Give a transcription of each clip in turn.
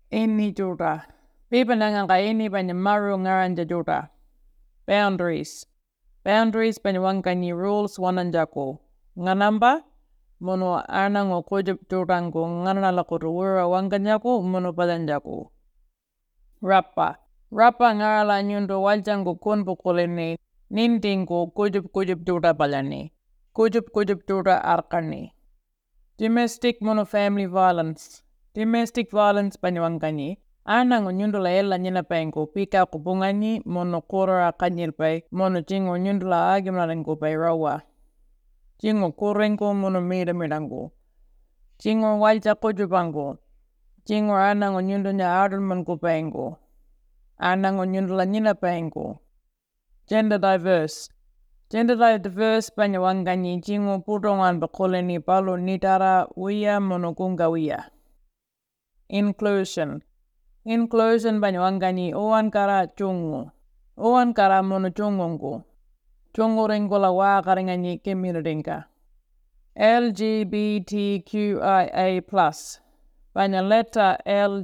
Ini juta. Pipananga ka ini banya maru ngaranja juta. Boundaries. Boundaries banya wangkani rules wananjaku. Nganamba? Mono anango kujub jutango nganala kuruwira wangkanyaku mono padanjaku. Rapa. Rapa ngarala nyundo waljango kunpu kulini. Nintingo kujub juta palani. Kujub juta arkani. Domestic mono family violence. Domestic violence panyawangkani. Anang nyundula ella nyina pengo pika kupungani mono kura kanyilpai mono jingo nyundula agimnalengo pai rawa. Jingo kurengo mono midango. Jingo walja kujubango. Jingo anang nyundunya arman kupengo. Anang nyundula nyina pengo. Gender diverse. Gender diverse panyawangkani jingo putongan bakoleni palo nitara uya mono kungawiya. Inclusion. Inclusion banyawangkani oan kara chungu. Oan kara mono chungongo. Chungu ringola wa karingani community. LGBTQIA+. Banyaleta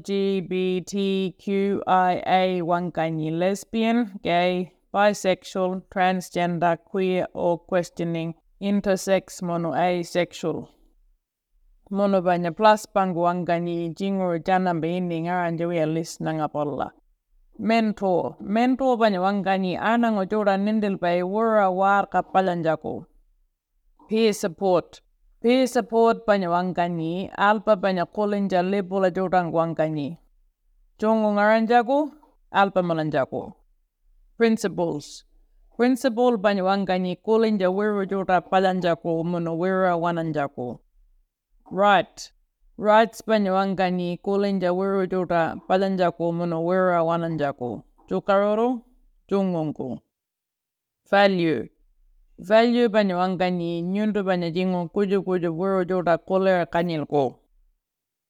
LGBTQIA wangkani lesbian, gay, bisexual, transgender, queer or questioning, intersex mono asexual. Mono banya plus pangwangkani jingo janambe ini ngaranjawi list nangapolla. Mentor. Mentor banya wangkani anango jora nindil bay wura war kapalanjako. Peer support. Peer support banya wangkani alpa banya kolinja lebola jorang wangkani. Jongo ngaranjaku alpa malanjako. Principles. Principle banya wangkani kolinja wira jora palanjako mono wira wananjako. Right. Rights banyawangkani kulinja wiru juta palanjaku mono wira wananjaku. Jukaroro, jungonku. Value. Value banyawangkani nyundu banyajingo kuju wiru juta kulera kanyilko.